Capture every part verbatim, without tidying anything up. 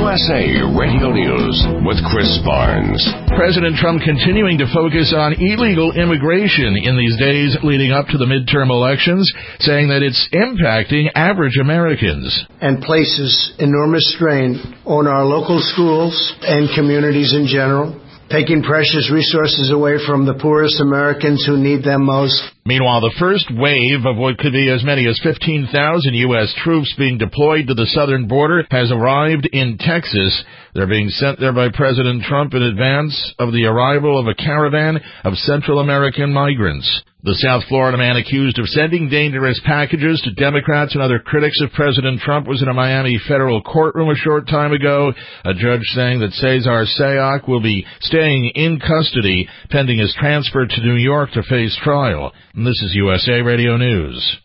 S A Radio News with Chris Barnes. President Trump continuing to focus on illegal immigration in these days leading up to the midterm elections, saying that it's impacting average Americans. And places enormous strain on our local schools and communities in general, taking precious resources away from the poorest Americans who need them most. Meanwhile, the first wave of what could be as many as fifteen thousand U S troops being deployed to the southern border has arrived in Texas. They're being sent there by President Trump in advance of the arrival of a caravan of Central American migrants. The South Florida man accused of sending dangerous packages to Democrats and other critics of President Trump was in a Miami federal courtroom a short time ago. A judge saying that Cesar Sayoc will be staying in custody pending his transfer to New York to face trial. And this is U S A Radio News.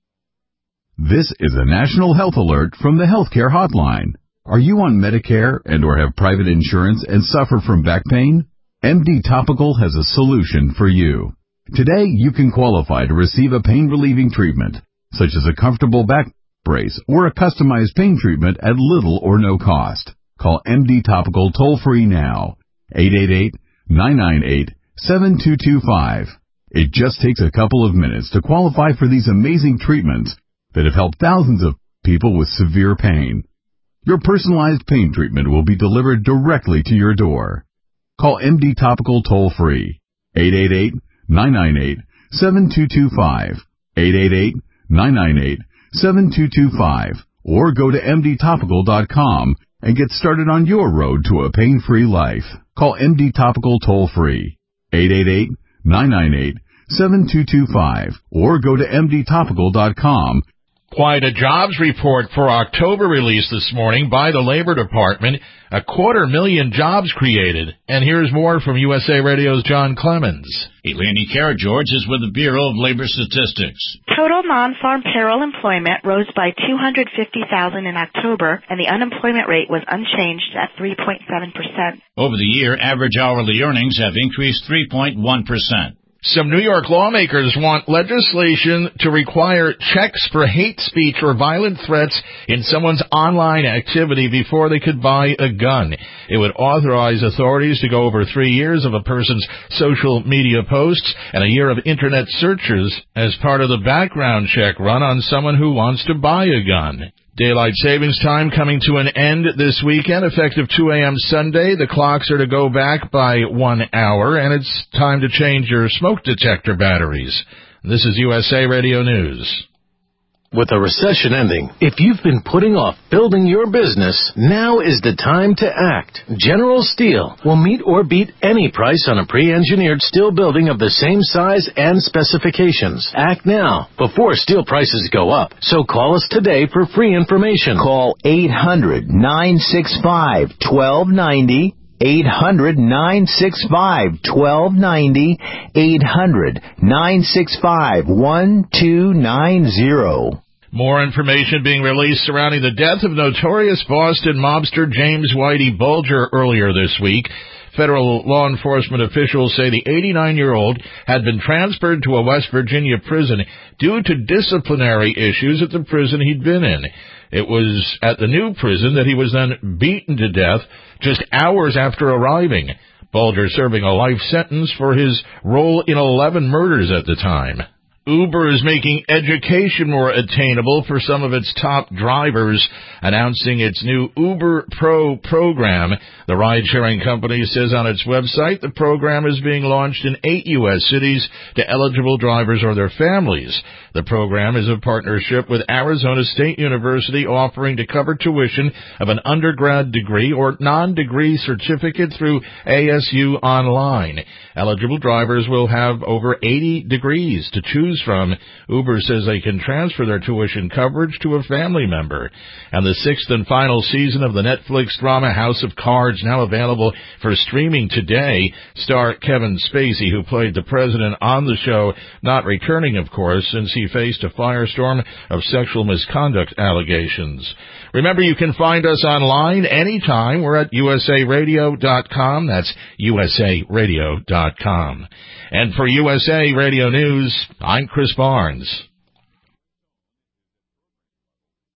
This is a national health alert from the Healthcare Hotline. Are you on Medicare and or have private insurance and suffer from back pain? M D Topical has a solution for you. Today, you can qualify to receive a pain-relieving treatment, such as a comfortable back brace or a customized pain treatment at little or no cost. Call M D Topical toll-free now, eight eight eight, nine nine eight, seven two two five. It just takes a couple of minutes to qualify for these amazing treatments that have helped thousands of people with severe pain. Your personalized pain treatment will be delivered directly to your door. Call M D Topical toll-free, eight eight eight, nine nine eight, seven two two five, eight eight eight, nine nine eight, seven two two five, or go to M D topical dot com and get started on your road to a pain-free life. Call M D Topical toll-free, eight eight eight, nine nine eight, seven two two five, or go to M D topical dot com. Quite a jobs report for October released this morning by the Labor Department. A quarter million jobs created. And here's more from U S A Radio's John Clemens. Eleni Karageorge is with the Bureau of Labor Statistics. Total non-farm payroll employment rose by two hundred fifty thousand in October, and the unemployment rate was unchanged at three point seven percent. Over the year, average hourly earnings have increased three point one percent. Some New York lawmakers want legislation to require checks for hate speech or violent threats in someone's online activity before they could buy a gun. It would authorize authorities to go over three years of a person's social media posts and a year of internet searches as part of the background check run on someone who wants to buy a gun. Daylight savings time coming to an end this weekend, effective two a.m. Sunday. The clocks are to go back by one hour, and it's time to change your smoke detector batteries. This is U S A Radio News. With a recession ending, if you've been putting off building your business, now is the time to act. General Steel will meet or beat any price on a pre-engineered steel building of the same size and specifications. Act now, before steel prices go up. So call us today for free information. Call eight hundred, nine six five, one two nine zero. eight hundred, nine six five, one two nine zero. eight hundred, nine six five, one two nine zero. More information being released surrounding the death of notorious Boston mobster James Whitey Bulger earlier this week. Federal law enforcement officials say the eighty-nine-year-old had been transferred to a West Virginia prison due to disciplinary issues at the prison he'd been in. It was at the new prison that he was then beaten to death just hours after arriving. Bulger serving a life sentence for his role in eleven murders at the time. Uber is making education more attainable for some of its top drivers, announcing its new Uber Pro program. The ride-sharing company says on its website the program is being launched in eight U S cities to eligible drivers or their families. The program is a partnership with Arizona State University, offering to cover tuition of an undergrad degree or non-degree certificate through A S U Online. Eligible drivers will have over eighty degrees to choose from. Uber says they can transfer their tuition coverage to a family member. And the sixth and final season of the Netflix drama House of Cards, now available for streaming today. Star Kevin Spacey, who played the president on the show, not returning, of course, since he faced a firestorm of sexual misconduct allegations. Remember, you can find us online anytime. We're at U S A radio dot com. That's U S A radio dot com. And for U S A Radio News, I'm Chris Barnes.